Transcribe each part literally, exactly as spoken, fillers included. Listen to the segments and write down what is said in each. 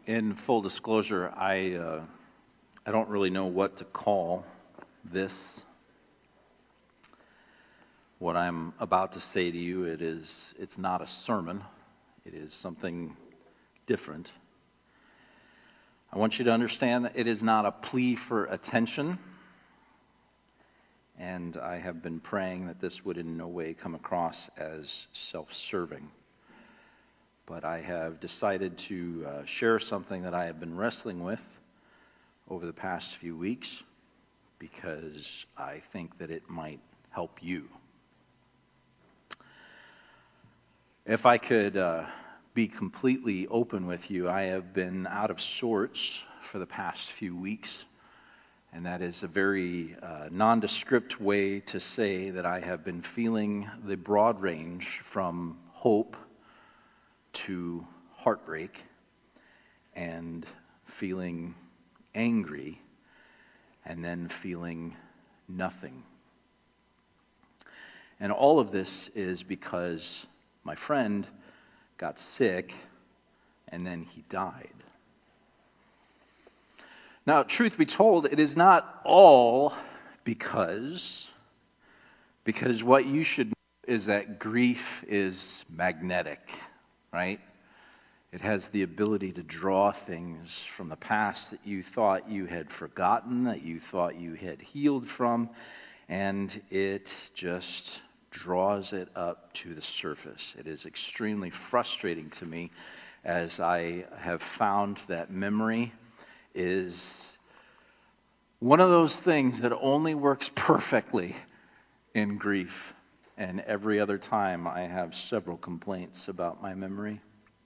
In full disclosure, I uh, I don't really know what to call this. What I'm about to say to you, it is it's not a sermon. It is something different. I want you to understand that it is not a plea for attention. And I have been praying that this would in no way come across as self-serving. But I have decided to uh, share something that I have been wrestling with over the past few weeks because I think that it might help you. If I could uh, be completely open with you, I have been out of sorts for the past few weeks. And that is a very uh, nondescript way to say that I have been feeling the broad range from hope to heartbreak and feeling angry and then feeling nothing. And all of this is because my friend got sick and then he died. Now, truth be told, it is not all because, because what you should know is that grief is magnetic, right? It has the ability to draw things from the past that you thought you had forgotten, that you thought you had healed from, and it just draws it up to the surface. It is extremely frustrating to me as I have found that memory is one of those things that only works perfectly in grief. And every other time I have several complaints about my memory.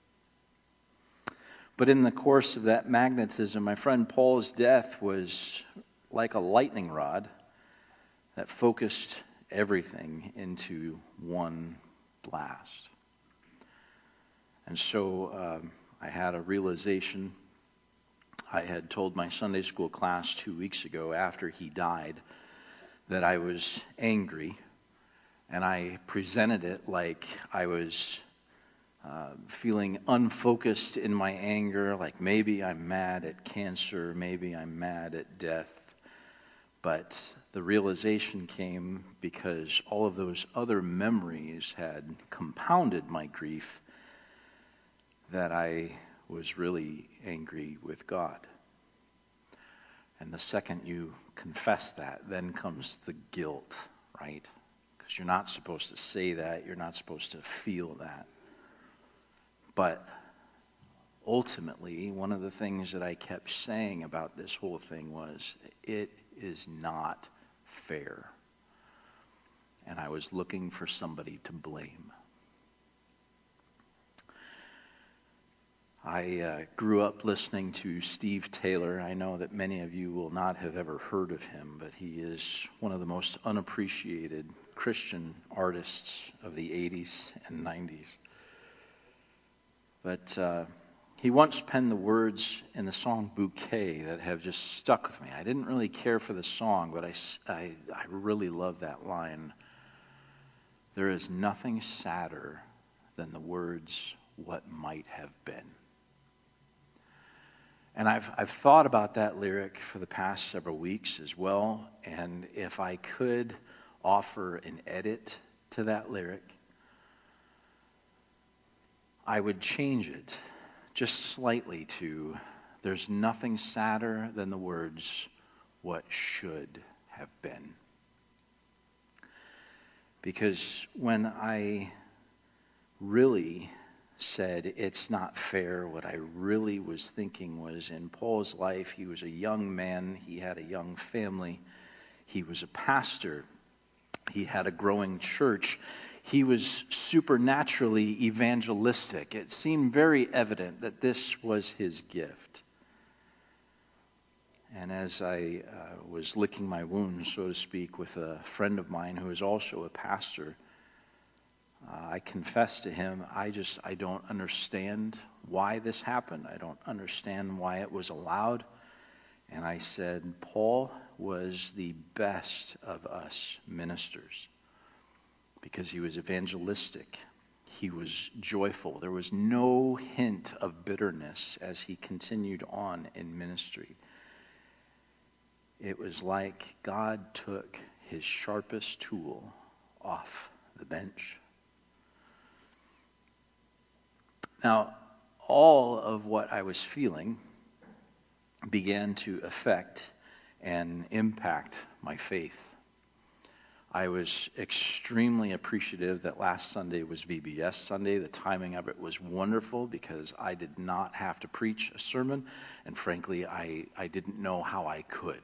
But in the course of that magnetism, my friend Paul's death was like a lightning rod that focused everything into one blast. And so um, I had a realization. I had told my Sunday school class two weeks ago after he died that I was angry, and I presented it like I was uh, feeling unfocused in my anger, like maybe I'm mad at cancer, maybe I'm mad at death. But the realization came because all of those other memories had compounded my grief that I was really angry with God. And the second you confess that, then comes the guilt, right? Because you're not supposed to say that, you're not supposed to feel that. But ultimately, one of the things that I kept saying about this whole thing was, it is not fair. And I was looking for somebody to blame. I uh, grew up listening to Steve Taylor. I know that many of you will not have ever heard of him, but he is one of the most unappreciated Christian artists of the eighties and nineties. But uh, he once penned the words in the song Bouquet that have just stuck with me. I didn't really care for the song, but I, I, I really love that line. There is nothing sadder than the words, what might have been. And I've I've thought about that lyric for the past several weeks as well, and if I could offer an edit to that lyric, I would change it just slightly to, there's nothing sadder than the words, what should have been. Because when I really said it's not fair, what I really was thinking was, in Paul's life, he was a young man, he had a young family, he was a pastor, he had a growing church, he was supernaturally evangelistic. It seemed very evident that this was his gift. And as I uh, was licking my wounds, so to speak, with a friend of mine who is also a pastor, Uh, I confessed to him, I just, I don't understand why this happened. I don't understand why it was allowed. And I said, Paul was the best of us ministers because he was evangelistic. he was joyful. There was no hint of bitterness as he continued on in ministry. It was like God took his sharpest tool off the bench. Now, all of what I was feeling began to affect and impact my faith. I was extremely appreciative that last Sunday was V B S Sunday. The timing of it was wonderful because I did not have to preach a sermon, and frankly, I, I didn't know how I could.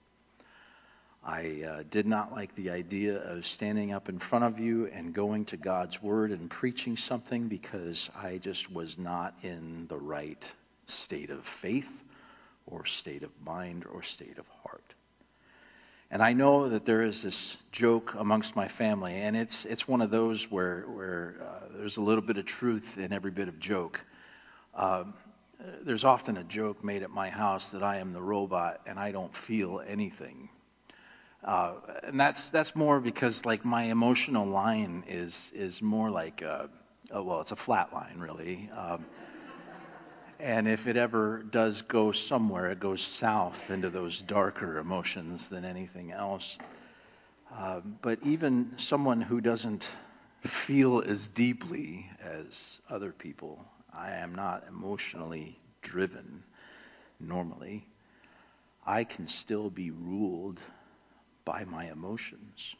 I uh, did not like the idea of standing up in front of you and going to God's Word and preaching something because I just was not in the right state of faith or state of mind or state of heart. And I know that there is this joke amongst my family, and it's it's one of those where where uh, there's a little bit of truth in every bit of joke. Um, there's often a joke made at my house that I am the robot and I don't feel anything. Uh, and that's that's more because like my emotional line is is more like a, oh, well, it's a flat line really. Um, and if it ever does go somewhere, it goes south into those darker emotions than anything else. Uh, but even someone who doesn't feel as deeply as other people, I am not emotionally driven normally. I can still be ruled by my emotions.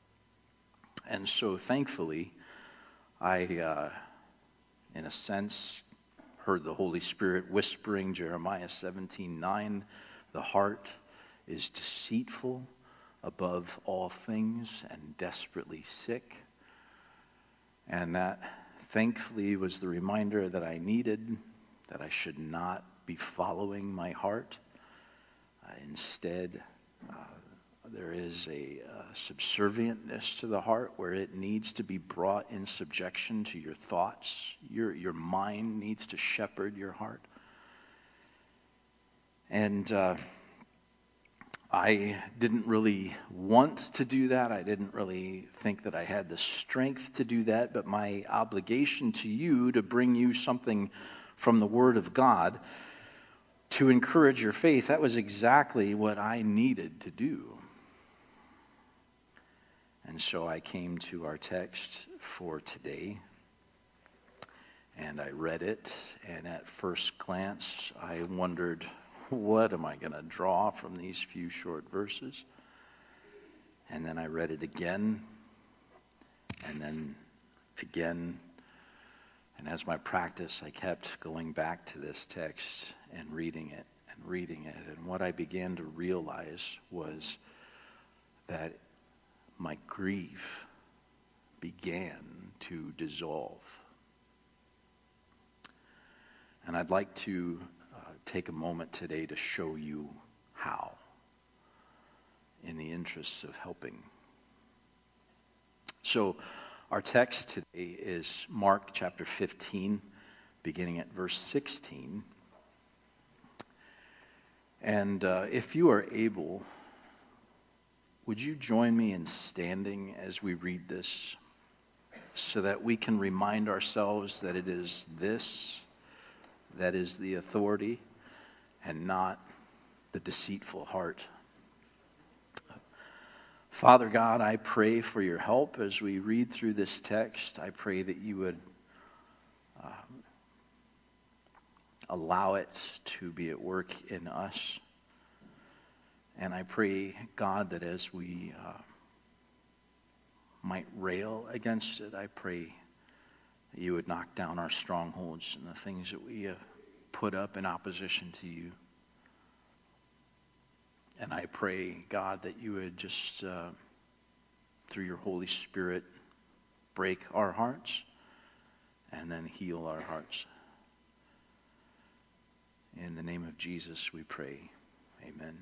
And so thankfully, I, uh, in a sense, heard the Holy Spirit whispering Jeremiah seventeen nine, the heart is deceitful above all things and desperately sick. And that thankfully was the reminder that I needed, that I should not be following my heart. Uh, instead, uh, there is a uh, subservientness to the heart where it needs to be brought in subjection to your thoughts. Your your mind needs to shepherd your heart. And uh, I didn't really want to do that. I didn't really think that I had the strength to do that. But my obligation to you to bring you something from the Word of God to encourage your faith, that was exactly what I needed to do. And so I came to our text for today, and I read it, and at first glance, I wondered, what am I going to draw from these few short verses? And then I read it again, and then again, and as my practice, I kept going back to this text and reading it and reading it, and what I began to realize was that my grief began to dissolve. And I'd like to uh, take a moment today to show you how, in the interests of helping. So our text today is Mark chapter fifteen, beginning at verse sixteen. And uh, if you are able, would you join me in standing as we read this so that we can remind ourselves that it is this that is the authority and not the deceitful heart. Father God, I pray for your help as we read through this text. I pray that you would uh, allow it to be at work in us. And I pray, God, that as we uh, might rail against it, I pray that you would knock down our strongholds and the things that we have put up in opposition to you. And I pray, God, that you would just, uh, through your Holy Spirit, break our hearts and then heal our hearts. In the name of Jesus, we pray. Amen.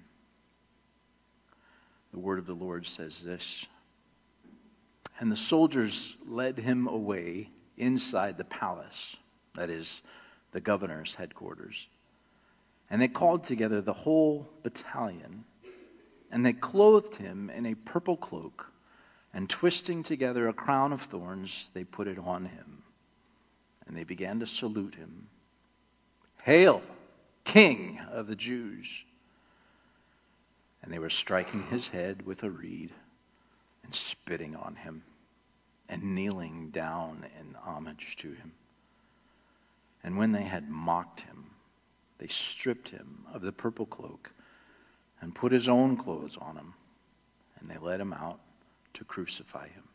The word of the Lord says this: and the soldiers led him away inside the palace, that is, the governor's headquarters. And they called together the whole battalion, and they clothed him in a purple cloak, And twisting together a crown of thorns, they put it on him. And they began to salute him. "Hail, King of the Jews!" And they were striking his head with a reed and spitting on him and kneeling down in homage to him. And when they had mocked him, they stripped him of the purple cloak and put his own clothes on him, and they led him out to crucify him.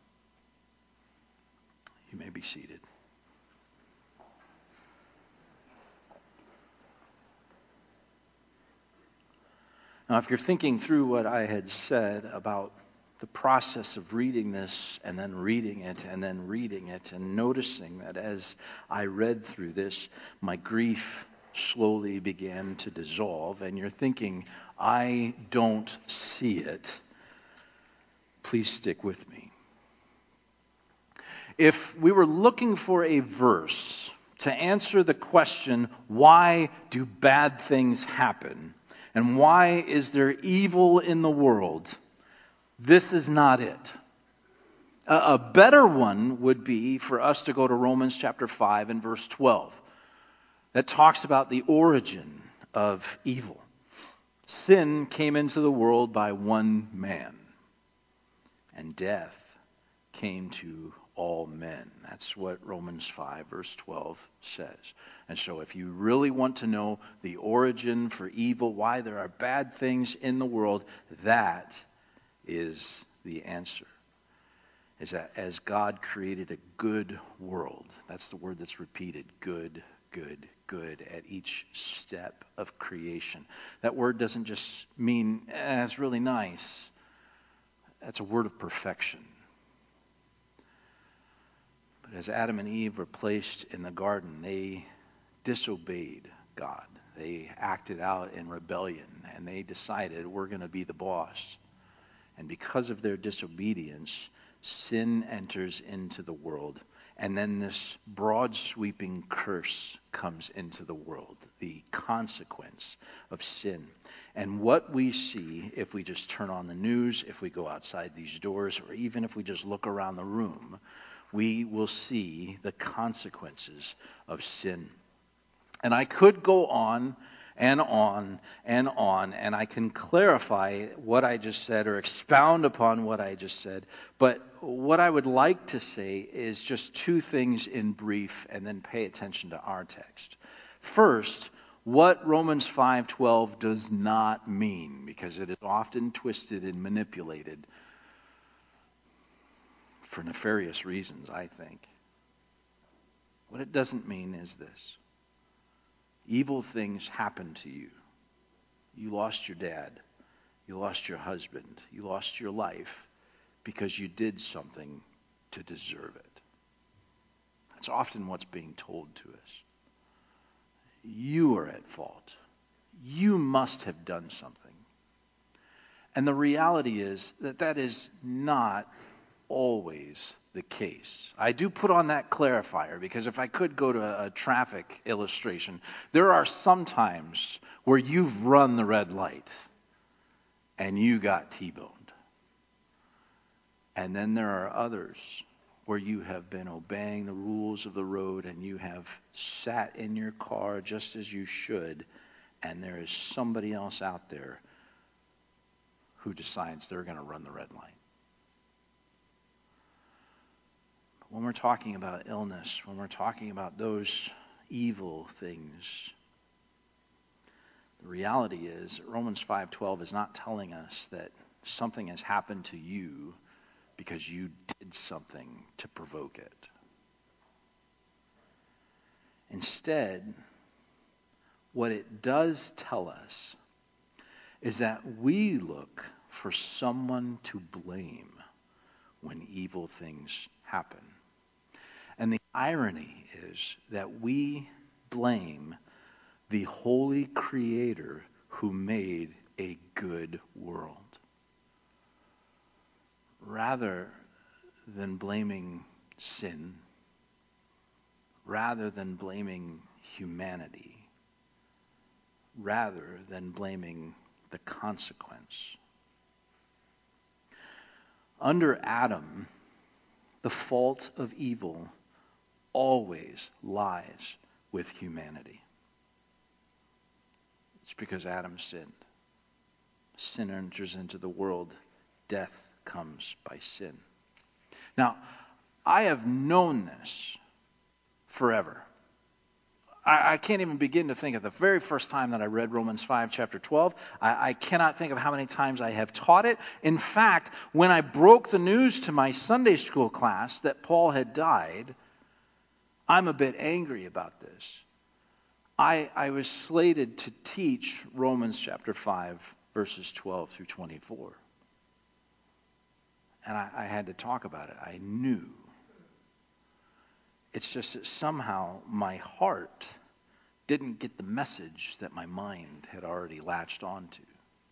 You may be seated. Now, if you're thinking through what I had said about the process of reading this and then reading it and then reading it and noticing that as I read through this, my grief slowly began to dissolve, and you're thinking, I don't see it, please stick with me. If we were looking for a verse to answer the question, why do bad things happen? And why is there evil in the world? This is not it. A, a better one would be for us to go to Romans chapter five and verse twelve. That talks about the origin of evil. Sin came into the world by one man, and death came to all men. That's what Romans five verse twelve says. And so if you really want to know the origin for evil, why there are bad things in the world, that is the answer. Is that as God created a good world, that's the word that's repeated, good, good, good, at each step of creation. That word doesn't just mean, eh, it's really nice. That's a word of perfection. But as Adam and Eve were placed in the garden, they disobeyed God. They acted out in rebellion, and they decided, we're going to be the boss. And because of their disobedience, sin enters into the world. And then this broad sweeping curse comes into the world, the consequence of sin. And what we see, if we just turn on the news, if we go outside these doors, or even if we just look around the room, we will see the consequences of sin. And I could go on and on and on, and I can clarify what I just said or expound upon what I just said. But what I would like to say is just two things in brief, and then pay attention to our text. First, what Romans five twelve does not mean, because it is often twisted and manipulated for nefarious reasons, I think. What it doesn't mean is this. Evil things happen to you. You lost your dad. You lost your husband. You lost your life because you did something to deserve it. That's often what's being told to us. You are at fault. You must have done something. And the reality is that that is not always the case. I do put on that clarifier because if I could go to a traffic illustration, there are some times where you've run the red light and you got T-boned. And then there are others where you have been obeying the rules of the road and you have sat in your car just as you should, and there is somebody else out there who decides they're going to run the red light. When we're talking about illness, when we're talking about those evil things, the reality is that Romans five twelve is not telling us that something has happened to you because you did something to provoke it. Instead, what it does tell us is that we look for someone to blame when evil things happen. And the irony is that we blame the holy Creator who made a good world, rather than blaming sin, rather than blaming humanity, rather than blaming the consequence. Under Adam, the fault of evil always lies with humanity. It's because Adam sinned. Sin enters into the world. Death comes by sin. Now, I have known this forever. I, I can't even begin to think of the very first time that I read Romans five, chapter twelve. I, I cannot think of how many times I have taught it. In fact, when I broke the news to my Sunday school class that Paul had died, I'm a bit angry about this. I, I was slated to teach Romans chapter five, verses twelve through twenty-four. And I, I had to talk about it. I knew. It's just that somehow my heart didn't get the message that my mind had already latched onto.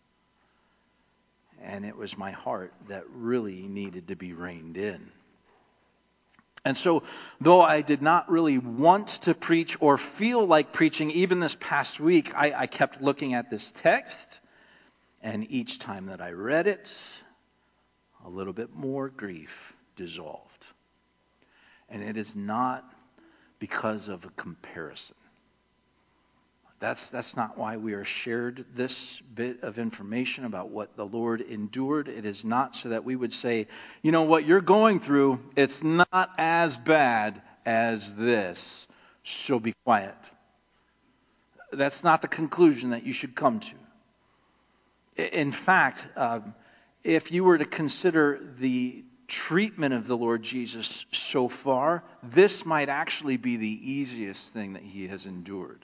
And it was my heart that really needed to be reined in. And so, though I did not really want to preach or feel like preaching, even this past week, I, I kept looking at this text. And each time that I read it, a little bit more grief dissolved. And it is not because of a comparison. That's, that's not why we are shared this bit of information about what the Lord endured. It is not so that we would say, you know, what you're going through, it's not as bad as this, so be quiet. That's not the conclusion that you should come to. In fact, um, if you were to consider the treatment of the Lord Jesus so far, this might actually be the easiest thing that he has endured.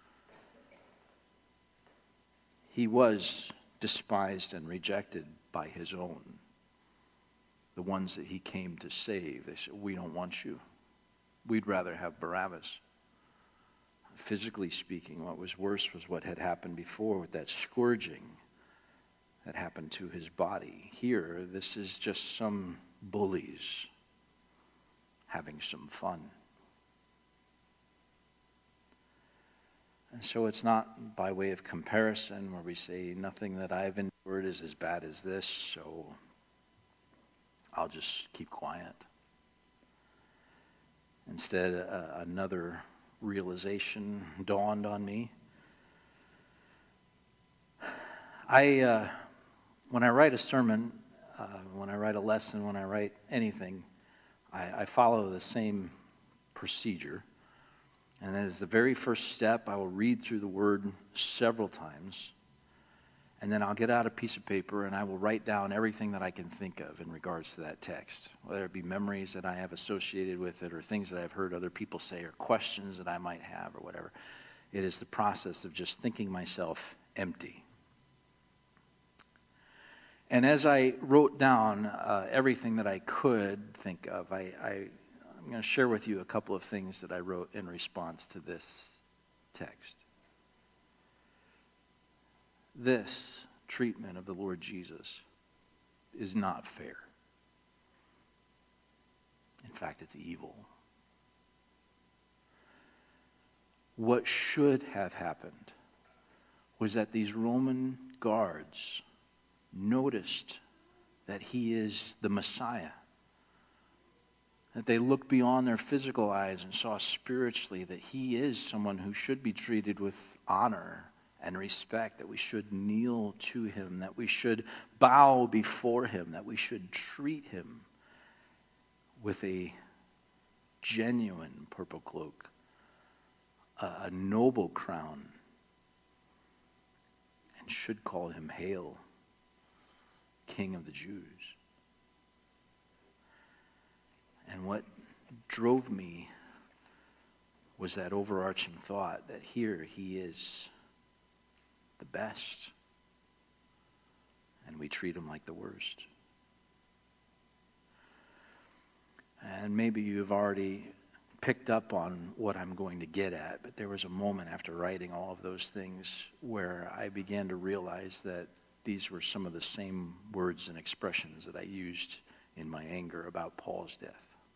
He was despised and rejected by his own, the ones that he came to save. They said, we don't want you. We'd rather have Barabbas. Physically speaking, what was worse was what had happened before with that scourging that happened to his body. Here, this is just some bullies having some fun. And so it's not by way of comparison where we say nothing that I've endured is as bad as this, so I'll just keep quiet. Instead, uh, another realization dawned on me. I, uh, when I write a sermon, uh, when I write a lesson, when I write anything, I, I follow the same procedure. And as the very first step, I will read through the word several times. And then I'll get out a piece of paper and I will write down everything that I can think of in regards to that text. Whether it be memories that I have associated with it or things that I've heard other people say or questions that I might have or whatever. It is the process of just thinking myself empty. And as I wrote down uh, everything that I could think of, I, I, I'm going to share with you a couple of things that I wrote in response to this text. This treatment of the Lord Jesus is not fair. In fact, it's evil. What should have happened was that these Roman guards noticed that he is the Messiah. That they looked beyond their physical eyes and saw spiritually that he is someone who should be treated with honor and respect, that we should kneel to him, that we should bow before him, that we should treat him with a genuine purple cloak, a noble crown, and should call him Hail, King of the Jews. And what drove me was that overarching thought that here he is the best, and we treat him like the worst. And maybe you've already picked up on what I'm going to get at, but there was a moment after writing all of those things where I began to realize that these were some of the same words and expressions that I used in my anger about Paul's death.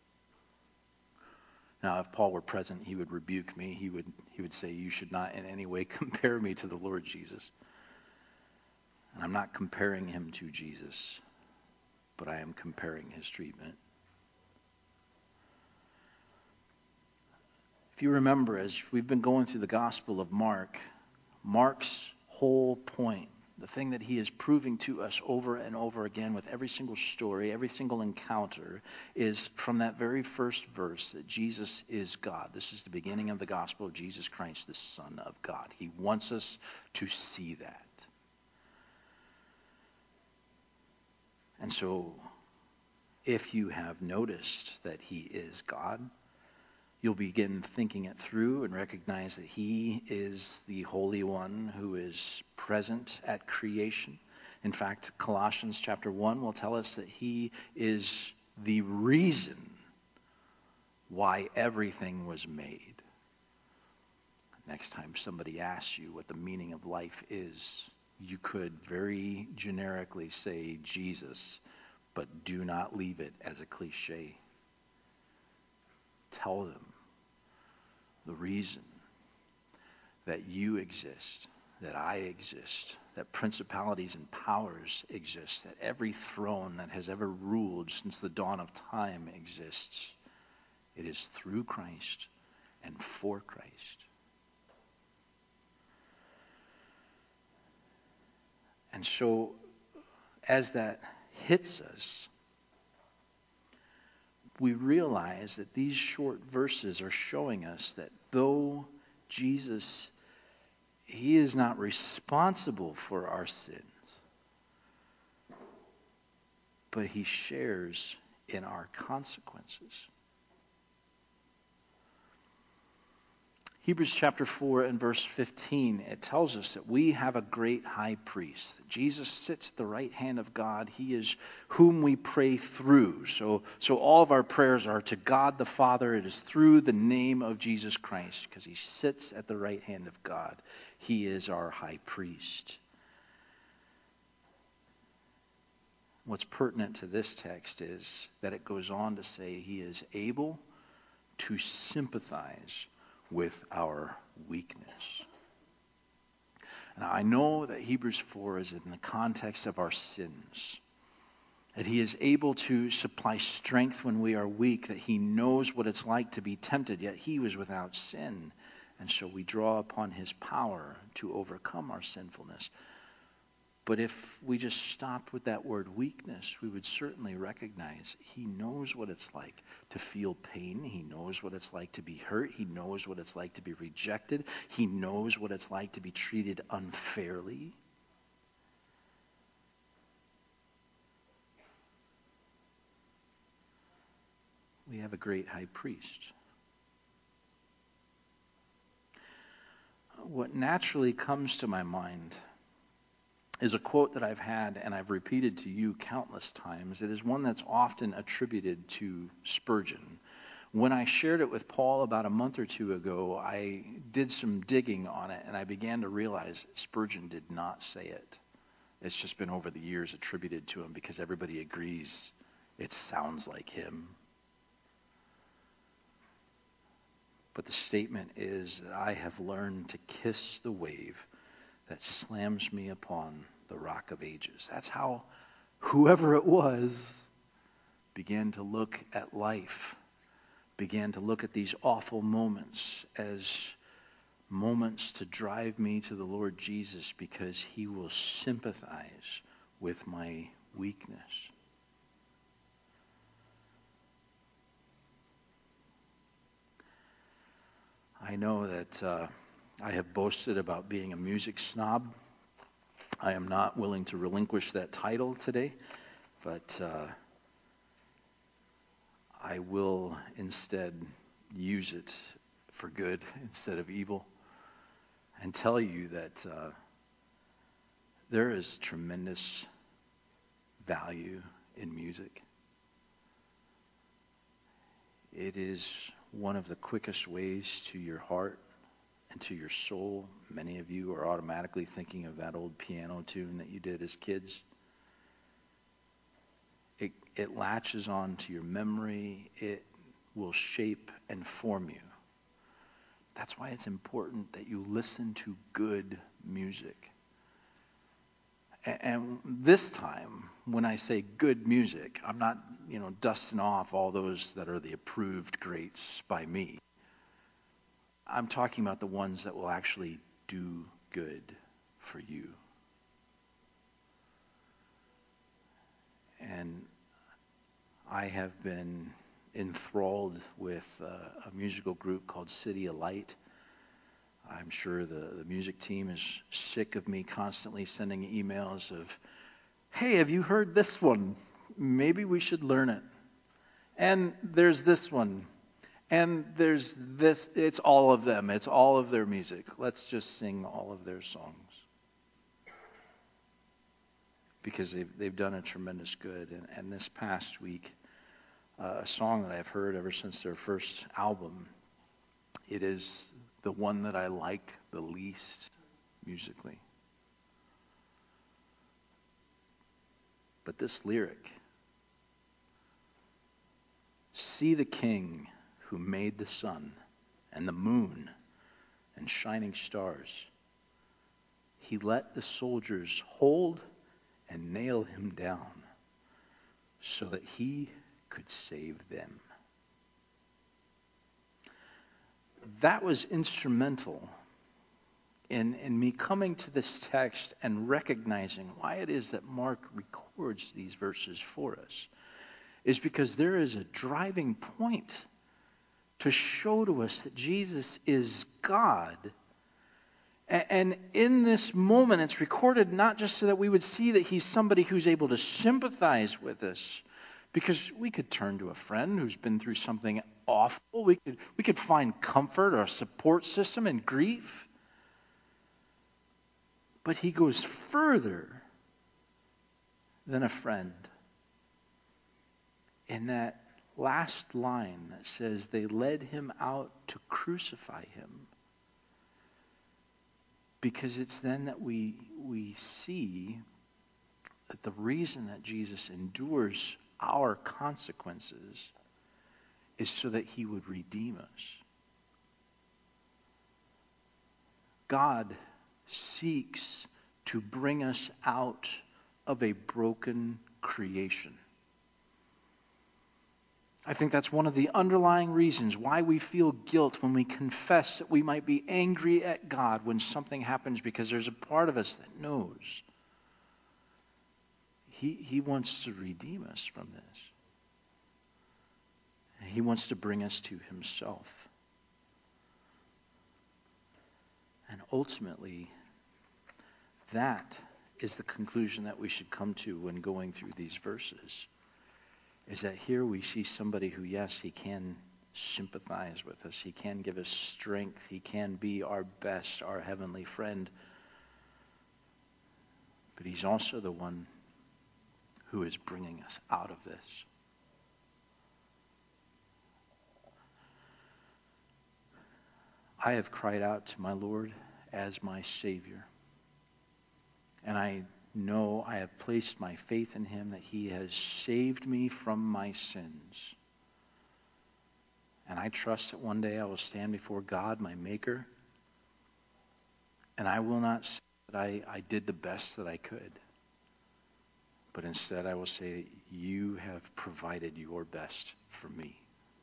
Now, if Paul were present, he would rebuke me. He would he would say, you should not in any way compare me to the Lord Jesus. And I'm not comparing him to Jesus. but I am comparing his treatment. If you remember, as we've been going through the Gospel of Mark, Mark's whole point, the thing that he is proving to us over and over again with every single story, every single encounter, is from that very first verse that Jesus is God. This is the beginning of the gospel of Jesus Christ, the Son of God. He wants us to see that. And so, if you have noticed that he is God, you'll begin thinking it through and recognize that he is the Holy One who is present at creation. In fact, Colossians chapter one will tell us that he is the reason why everything was made. Next time somebody asks you what the meaning of life is, you could very generically say Jesus, but do not leave it as a cliche. Tell them the reason that you exist, that I exist, that principalities and powers exist, that every throne that has ever ruled since the dawn of time exists. It is through Christ and for Christ. And so, as that hits us, we realize that these short verses are showing us that though Jesus, he is not responsible for our sins, but he shares in our consequences. Hebrews chapter four and verse fifteen, it tells us that we have a great high priest. That Jesus sits at the right hand of God. He is whom we pray through. So, so all of our prayers are to God the Father. It is through the name of Jesus Christ, because he sits at the right hand of God. He is our high priest. What's pertinent to this text is that it goes on to say he is able to sympathize with our weakness. Now, I know that Hebrews four is in the context of our sins, that he is able to supply strength when we are weak, that he knows what it's like to be tempted, yet he was without sin. And so we draw upon his power to overcome our sinfulness. But if we just stopped with that word weakness, we would certainly recognize he knows what it's like to feel pain. He knows what it's like to be hurt. He knows what it's like to be rejected. He knows what it's like to be treated unfairly. We have a great high priest. What naturally comes to my mind is a quote that I've had and I've repeated to you countless times. It is one that's often attributed to Spurgeon. When I shared it with Paul about a month or two ago, I did some digging on it and I began to realize Spurgeon did not say it. It's just been over the years attributed to him because everybody agrees it sounds like him. But the statement is that I have learned to kiss the wave that slams me upon the rock of ages. That's how whoever it was began to look at life, began to look at these awful moments as moments to drive me to the Lord Jesus, because he will sympathize with my weakness. I know that uh, I have boasted about being a music snob. I am not willing to relinquish that title today, but uh, I will instead use it for good instead of evil, and tell you that uh, there is tremendous value in music. It is one of the quickest ways to your heart and to your soul. Many of you are automatically thinking of that old piano tune that you did as kids. It, it latches on to your memory. It will shape and form you. That's why it's important that you listen to good music. A- And this time, when I say good music, I'm not, you know, dusting off all those that are the approved greats by me. I'm talking about the ones that will actually do good for you. And I have been enthralled with uh, a musical group called City of Light. I'm sure the, the music team is sick of me constantly sending emails of, hey, have you heard this one? Maybe we should learn it. And there's this one. And there's this. It's all of them. It's all of their music. Let's just sing all of their songs. Because they've, they've done a tremendous good. And, and this past week, uh, a song that I've heard ever since their first album, it is the one that I like the least musically. But this lyric, see the King who made the sun and the moon and shining stars. He let the soldiers hold and nail him down so that he could save them. That was instrumental in, in me coming to this text and recognizing why it is that Mark records these verses for us. Is because there is a driving point to show to us that Jesus is God. And in this moment, it's recorded not just so that we would see that he's somebody who's able to sympathize with us, because we could turn to a friend who's been through something awful. We could, we could find comfort or a support system in grief. But he goes further than a friend. In that last line that says, they led him out to crucify him. Because it's then that we we see that the reason that Jesus endures our consequences is so that he would redeem us. God seeks to bring us out of a broken creation. I think that's one of the underlying reasons why we feel guilt when we confess that we might be angry at God when something happens, because there's a part of us that knows He, he wants to redeem us from this. And he wants to bring us to himself. And ultimately, that is the conclusion that we should come to when going through these verses. Is that here we see somebody who, yes, he can sympathize with us. He can give us strength. He can be our best, our heavenly friend. But he's also the one who is bringing us out of this. I have cried out to my Lord as my Savior. And I know I have placed my faith in him, that he has saved me from my sins. And I trust that one day I will stand before God, my Maker, and I will not say that I, I did the best that I could. But instead I will say, you have provided your best for me.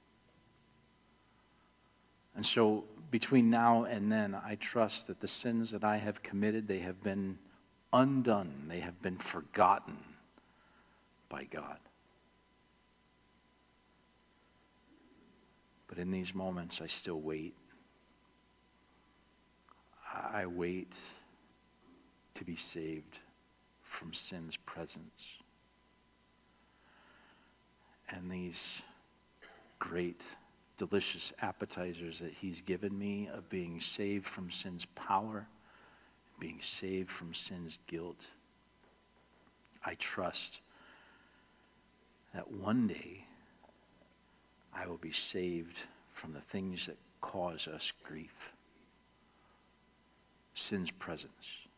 And so between now and then, I trust that the sins that I have committed, they have been undone. They have been forgotten by God. But in these moments, I still wait. I wait to be saved from sin's presence. And these great, delicious appetizers that he's given me of being saved from sin's power, being saved from sin's guilt, I trust that one day I will be saved from the things that cause us grief. Sin's presence.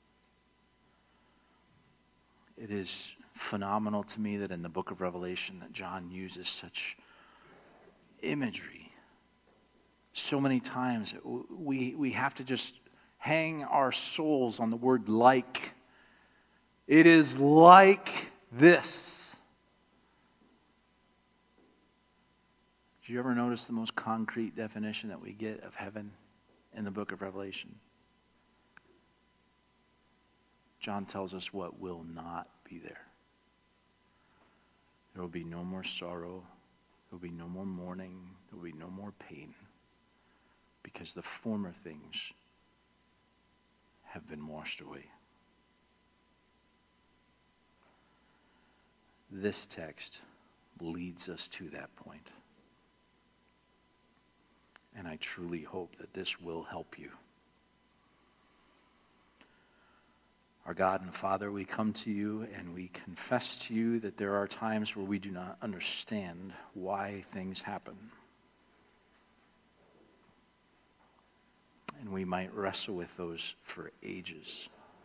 It is phenomenal to me that in the book of Revelation that John uses such imagery. So many times we, we have to just hang our souls on the word like. It is like this. Did you ever notice the most concrete definition that we get of heaven in the book of Revelation? John tells us what will not be there. There will be no more sorrow. There will be no more mourning. There will be no more pain. Because the former things have been washed away. This text leads us to that point. And I truly hope that this will help you. Our God and Father, we come to you and we confess to you that there are times where we do not understand why things happen. And we might wrestle with those for ages.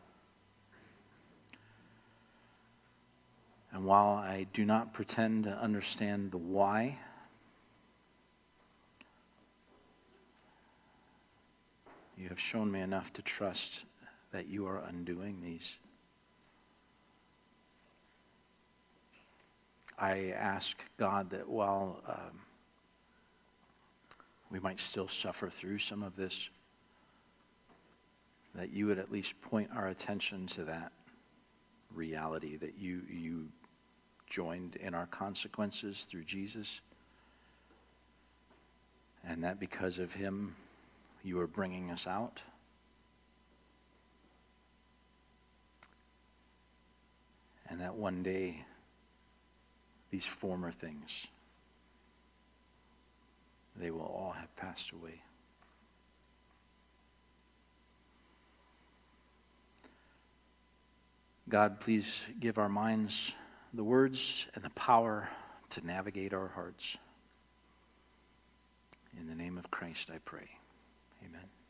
And while I do not pretend to understand the why, you have shown me enough to trust that you are undoing these. I ask God that while um, we might still suffer through some of this, that you would at least point our attention to that reality, that you you joined in our consequences through Jesus, and that because of him, you are bringing us out. And that one day, these former things, they will all have passed away. God, please give our minds the words and the power to navigate our hearts. In the name of Christ, I pray. Amen.